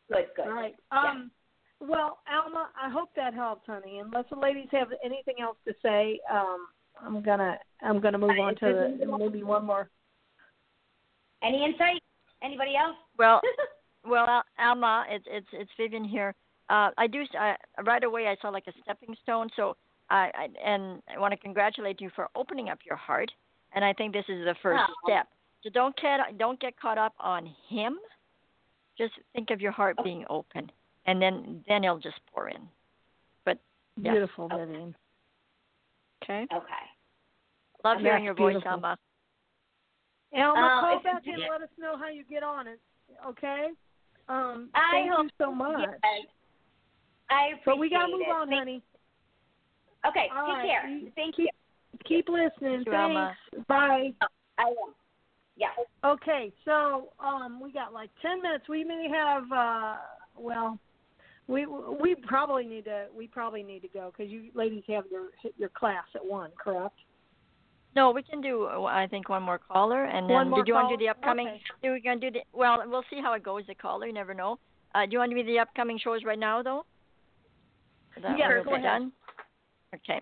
Good. All right. Yeah. Well, Alma, I hope that helps, honey. Unless the ladies have anything else to say, I'm gonna move on to maybe one more. Any insight? Anybody else? Well, Alma, it's Vivian here. Right away I saw like a stepping stone. So I want to congratulate you for opening up your heart, and I think this is the first step. So don't get caught up on him. Just think of your heart being open, and then it'll just pour in. But yes. Beautiful, Vivian. Okay. Okay. Love hearing your voice, beautiful. Alma. Alma, call back and let us know how you get on it. Okay. Thank you so much. Yes. I appreciate it. But we gotta move on, honey. Okay. All take right. care. Thank you. Keep listening. Thank you, Thanks. Alma. Bye. I will. Yeah. Okay, so we got like 10 minutes. We may have we probably need to go because you ladies have your class at 1, correct? No, we can do I think one more caller, and then did you want to do the upcoming? Okay. We're gonna do we'll see how it goes. The caller, you never know. Do you want to do the upcoming shows right now, though? Yeah, go ahead. Done? Okay.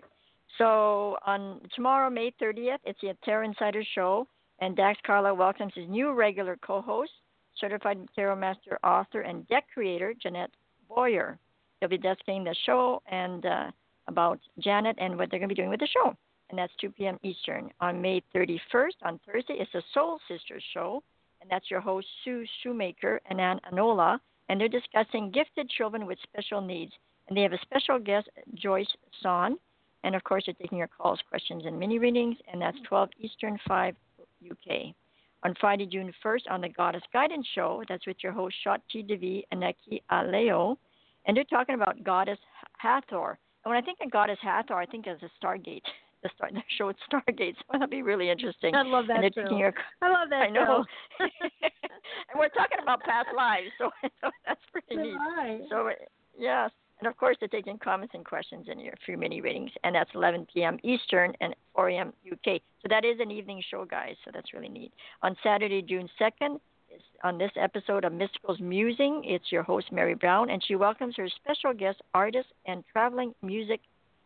So on tomorrow, May 30th, it's the Tarot Insider Show, and Dax Carlisle welcomes his new regular co-host, certified Tarot Master, author, and deck creator, Jeanette Boyer. They'll be discussing the show and about Janet and what they're going to be doing with the show. And that's 2 p.m. Eastern. On May 31st, on Thursday, it's the Soul Sisters Show, and that's your hosts, Sue Shoemaker and Ann Anola, and they're discussing gifted children with special needs. And they have a special guest, Joyce Son, and of course, they're taking your calls, questions, and mini readings, and that's 12 Eastern, 5 UK. On Friday, June 1st, on the Goddess Guidance Show, that's with your host, Shotji Devi and Neki Aleo, and they're talking about Goddess Hathor. And when I think of Goddess Hathor, I think of the Stargate. The show at Stargate, so that'll be really interesting. I love that show. I love that I know. show. And we're talking about past lives, so that's pretty neat. Right. So, yes. And, of course, they're taking comments and questions in your free mini readings, and that's 11 p.m. Eastern and 4 a.m. UK. So that is an evening show, guys, so that's really neat. On Saturday, June 2nd, on this episode of Mystical's Musing, it's your host, Mary Brown, and she welcomes her special guest, artist and traveling mystic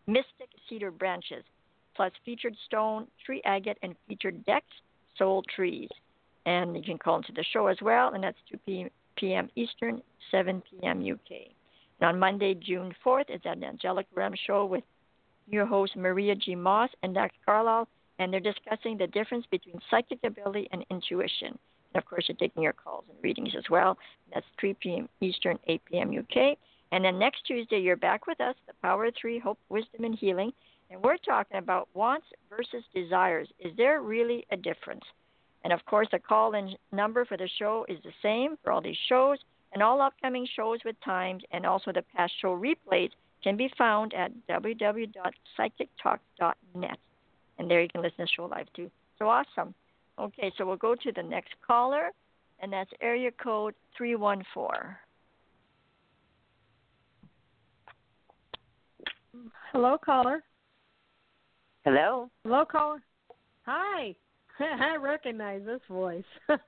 Cedar Branches, plus featured stone, tree agate, and featured decks, soul trees. And you can call into the show as well, and that's 2 p.m. Eastern, 7 p.m. UK. And on Monday, June 4th, it's an Angelic Realm show with your host, Maria G. Moss and Dr. Carlisle, and they're discussing the difference between psychic ability and intuition. And, of course, you're taking your calls and readings as well. That's 3 p.m. Eastern, 8 p.m. UK. And then next Tuesday, you're back with us, The Power of Three, Hope, Wisdom, and Healing. And we're talking about wants versus desires. Is there really a difference? And, of course, the call-in number for the show is the same for all these shows. And all upcoming shows with times and also the past show replays can be found at www.psychictalk.net. And there you can listen to the show live, too. So awesome. Okay, so we'll go to the next caller, and that's area code 314. Hello, caller. Hello. Hello, caller. Hi. I recognize this voice.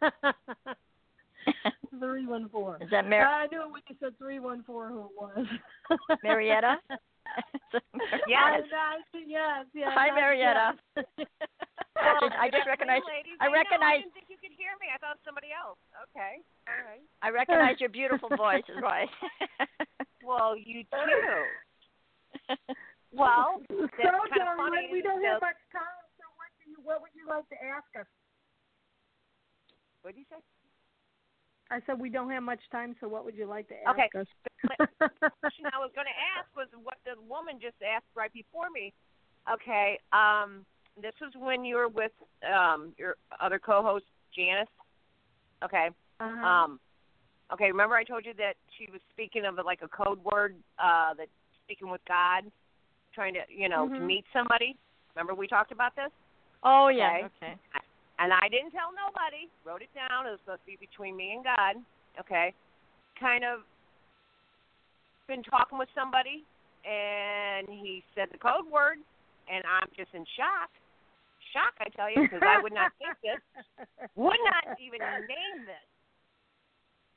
314. Is that I knew when you said 314 who it was. Marietta? Yes. Yes. Hi, Marietta. I just recognized. I recognize. I didn't think you could hear me. I thought somebody else. Okay. All right. I recognize your beautiful voice, is why. Well, you too. Well, so funny. We don't have much time. So what would you like to ask us? What did you say? I said we don't have much time, so what would you like to ask us? The question I was going to ask was what the woman just asked right before me. Okay, this was when you were with your other co-host, Janice. Okay. Okay, remember I told you that she was speaking of like a code word, that speaking with God, trying to, to meet somebody. Remember we talked about this? Oh, yeah. Okay. And I didn't tell nobody. Wrote it down. It was supposed to be between me and God. Okay. Kind of been talking with somebody, and he said the code word, and I'm just in shock. Shock, I tell you, because I would not think this. Would not even name this.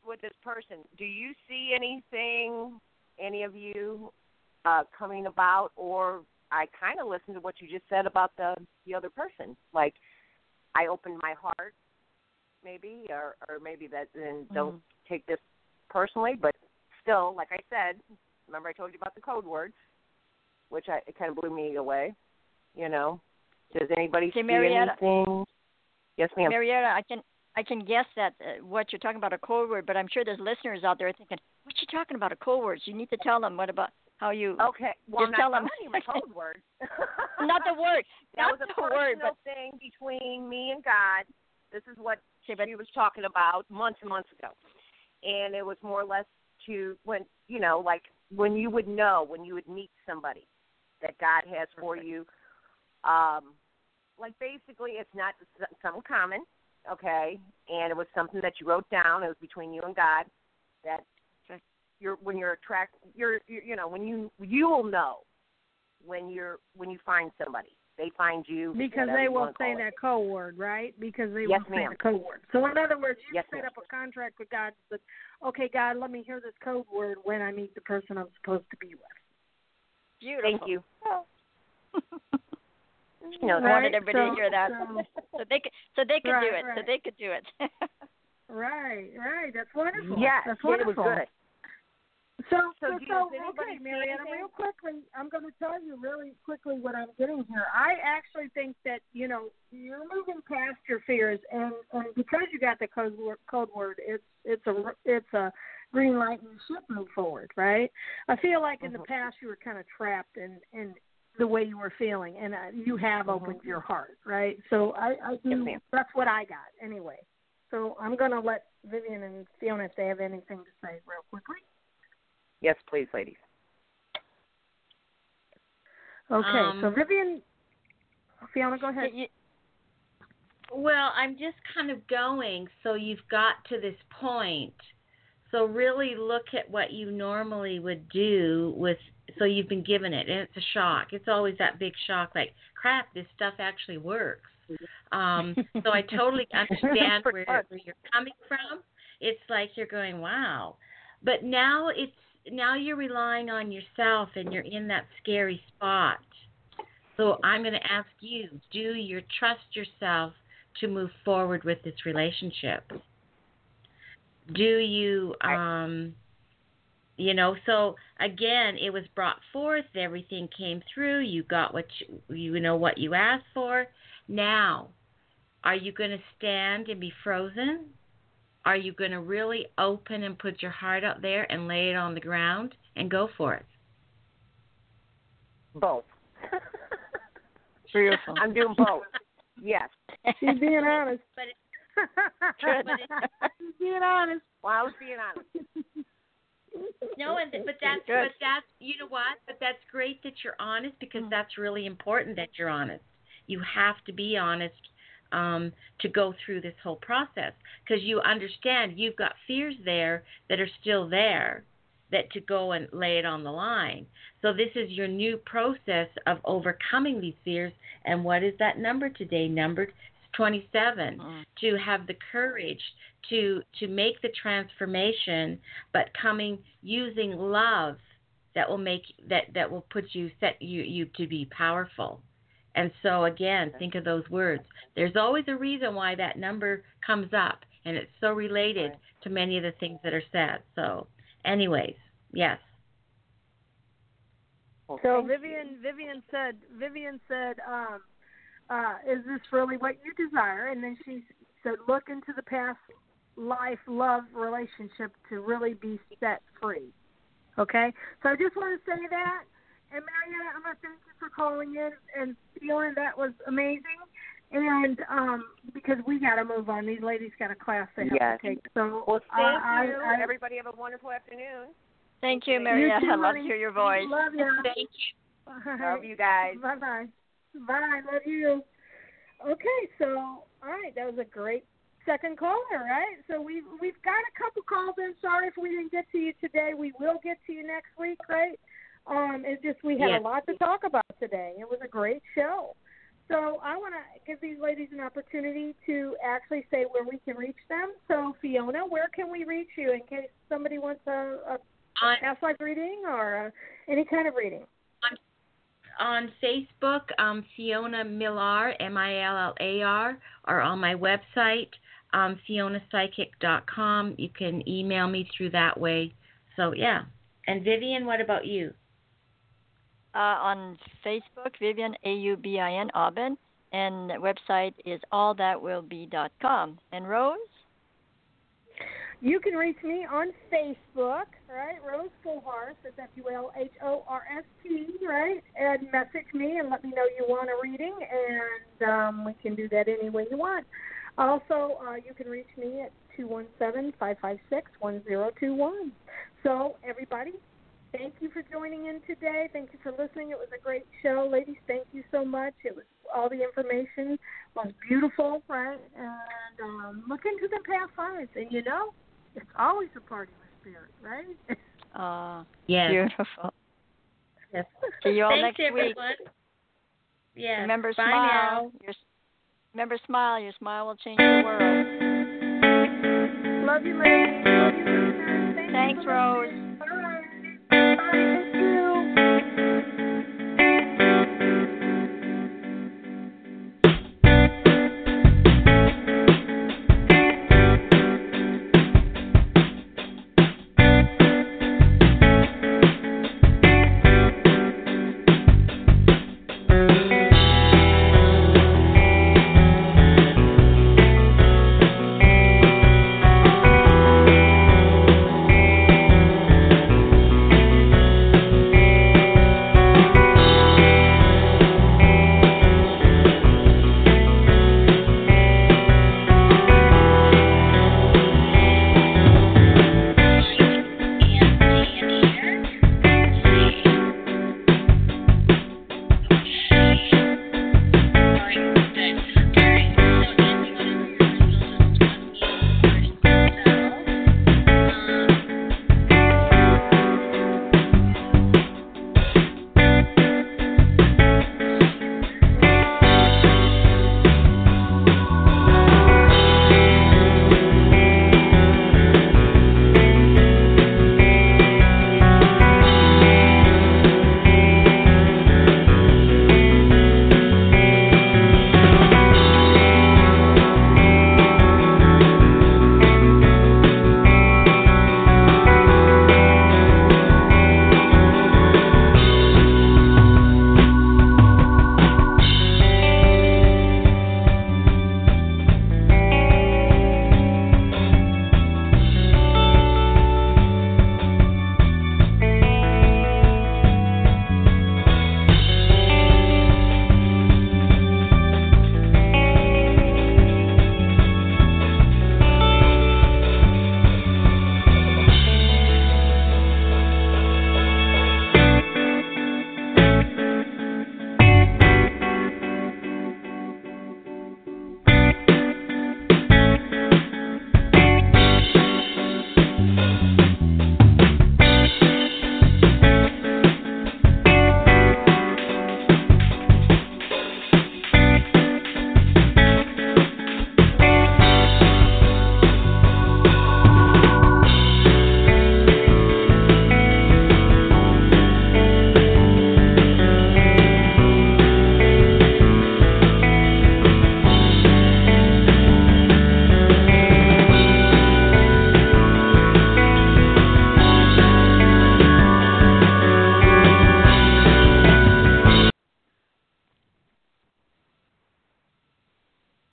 with this person. Do you see anything, any of you, coming about? Or I kind of listened to what you just said about the other person. Like, I opened my heart, maybe, or maybe that, and don't take this personally, but still, like I said, remember I told you about the code words, which it kind of blew me away. You know, does anybody see anything? Yes, ma'am. Marietta, I can guess that what you're talking about a code word, but I'm sure there's listeners out there thinking, "What you talking about a code word?" You need to tell them what about how you. Okay, well, just tell them my code word. Not the word. That not was a the word, but thing between me and God. This is what she was talking about months and months ago, and it was more or less to when like when you would know, when you would meet somebody that God has for you. Like basically, it's not something common, okay? And it was something that you wrote down. It was between you and God. That when you're attracted, when you will know when you find somebody. They find you because they will say that code word, right? Because they will say the code word. So in other words, you set up a contract with God. But okay, God, let me hear this code word when I meet the person I'm supposed to be with. Beautiful. Thank you. I wanted everybody to hear that, so they could do it. Right. So they could do it. Right. That's wonderful. Yes, that's wonderful. It was good. So okay, Marietta, real quickly, I'm going to tell you really quickly what I'm getting here. I actually think that, you're moving past your fears, and because you got the code word, it's a green light and you should move forward, right? I feel like in the past you were kind of trapped in the way you were feeling, and you have opened your heart, right? So I do, that's what I got anyway. So I'm going to let Vivian and Fiona, if they have anything to say real quickly. Yes, please, ladies. Okay, so Vivian, Fiona, go ahead. Well, I'm just kind of going, so you've got to this point. So really look at what you normally would do so you've been given it, and it's a shock. It's always that big shock, like, crap, this stuff actually works. So I totally understand where you're coming from. It's like you're going, wow. But now you're relying on yourself, and you're in that scary spot. So I'm going to ask you, do you trust yourself to move forward with this relationship? Do you, so again, it was brought forth, everything came through, you got what you asked for. Now, are you going to stand and be frozen? Are you going to really open and put your heart out there and lay it on the ground and go for it? Both. Beautiful. I'm doing both. Yes. She's being honest. Good. She's being honest. Well, I was being honest. No, but that's you know what? But that's great that you're honest, because that's really important that you're honest. You have to be honest to go through this whole process, because you understand you've got fears there that are still there, that to go and lay it on the line. So this is your new process of overcoming these fears. And what is that number today? Numbered 27. To have the courage to make the transformation, but using love that will set you to be powerful. And so again, think of those words. There's always a reason why that number comes up, and it's so related to many of the things that are said. So anyways, yes. So Vivian said, is this really what you desire? And then she said, look into the past life love relationship to really be set free. Okay? So I just want to say that. And Marietta, I'm going to thank you for calling in and feeling that was amazing. And because we got to move on. These ladies got a class they have to take. So, well, thank you. Everybody have a wonderful afternoon. Thank you, Marietta. I love to hear your voice. Love you. Thank you. Love you guys. Bye-bye. Bye. Love you. Okay, so, all right, that was a great second caller, right? So we've got a couple calls in. Sorry if we didn't get to you today. We will get to you next week, right? It's just we had a lot to talk about today. It was a great show. So I want to give these ladies an opportunity to actually say where we can reach them. So Fiona, where can we reach you in case somebody wants a past life reading or any kind of reading? On Facebook, Fiona Millar, Millar, or on my website, FionaPsychic.com. You can email me through that way. So, yeah. And Vivian, what about you? On Facebook, Vivian, Aubin, Aubin, and the website is allthatwillbe.com. And Rose? You can reach me on Facebook, right? Rose Fullhorst, it's Fulhorst, right? And message me and let me know you want a reading, and we can do that any way you want. Also, you can reach me at 217-556-1021. So, everybody, thank you for joining in today. Thank you for listening. It was a great show. Ladies, thank you so much. It was all the information was beautiful, right? And look into the past lives. And, you know, it's always a party with spirit, right? Yes. Beautiful. Yes. See you all Thanks, next week. everyone. Yes. Remember, Bye smile. now. Remember, smile. Your smile will change the world. Love you, ladies. Love you, listeners. Thanks, Rose.